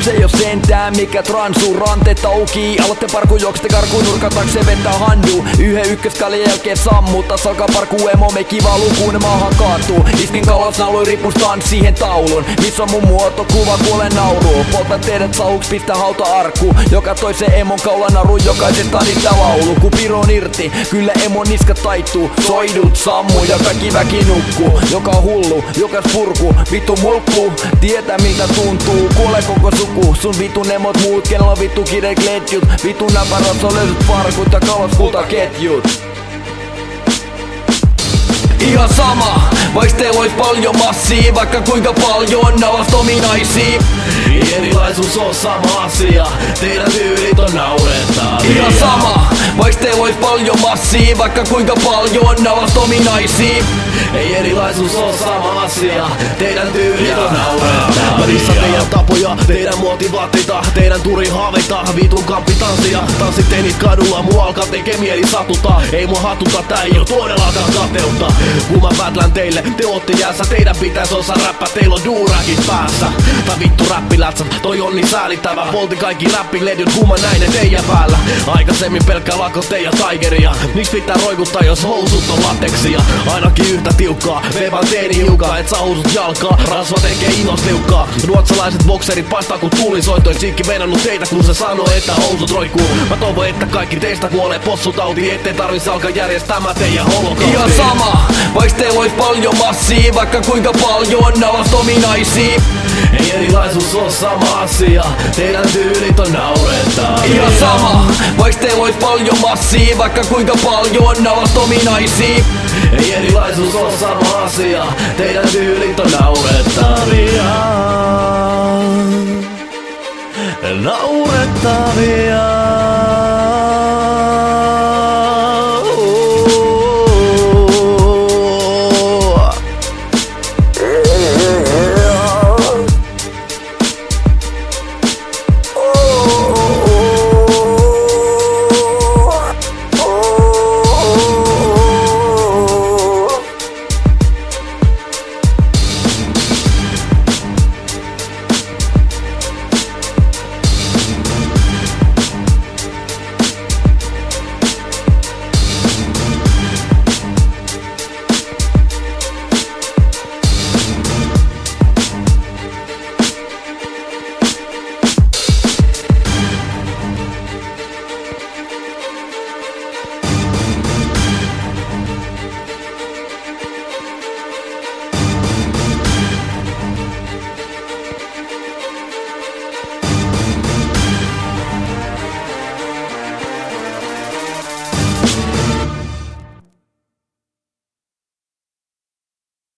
se ei oo sentään mikä transuu. Ranteet aukii, aloitte parku juoksette karkuun nurkatakse vettä handu. Yhden ykköskalien jälkeen sammuu, taas alkaa parku emo, me kiva lukuun maahan kaatuu. Iskin kalasnaului ripustaan siihen taulun, missä on mun muotokuva kuolen nauruu. Polta teidät sauhuks, pistä hauta arkku, joka toisen emon kaulanaru, jokaisesta niistä laulu. Ku piro on irti, kyllä emon niska taittuu. Soidut sammuu ja kaikki väki nukkuu. Joka hullu, joka purku, vittu mulkku. Tietää miltä tuntuu, kuole koko suku. Sun vitun emot muut, kenellä on vittu kireet letjut. Vitun näpärässä on löysyt parkut ja kalaskultaketjut. Ihan sama, vaiks teillä ois paljon massia, vaikka kuinka paljon navast ominaisia. Erilaisuus on sama asia, teidän tyylit on naurettaa. Ihan sama, vaiks teillä ois paljon massia, vaikka kuinka paljon navast ominaisia. Ei erilaisuus on sama asia, teidän tyylit on naurettaa. Mä dissan teidän tapoja, teidän muotivaatteita, teidän turin haaveita, vitun kamppitanssia. Tanssitte niit kadulla, mua alkaa tekee mieli satuta. Ei mua hatuta, tää ei oo todellakaan kateutta. Kun mä päätlän teille, te ootte jäässä, teidän pitäis osaa räppää, teillä on duurakit päässä. Tää vittu räppilätsät, toi on niin säälittävä. Polti kaikki räppiledjut, kun mä näin ne teidän päällä. Aikaisemmin pelkkää lakotte ja tigeria. Miks pitää roikuttaa, jos housut on lateksia? Ainakin yhtä tiukkaa, vevan teeni hiukaa, et saa housut jalkaa. Rasva tekee ihos liukkaa. Ruotsalaiset bokserit paistaa kun tuulisoittoin. Siikki venannut teitä, kun se sanoo, että housut roikkuu. Mä toivon, että kaikki teistä kuolee possutautiin, ettei tarvis alkaa järjestämään teidän holokautiin. Ihan sama, vaiks teillä ois paljon massia, vaikka kuinka paljon navast ominaisia. Ei erilaisuus on sama asia, teidän tyylit on naurettaa. Ihan sama, vaiks teillä ois paljon massia, vaikka kuinka paljon navast ominaisia. Ei erilaisuus on sama asia, teidän tyylit on naurettavia. Naurettavia.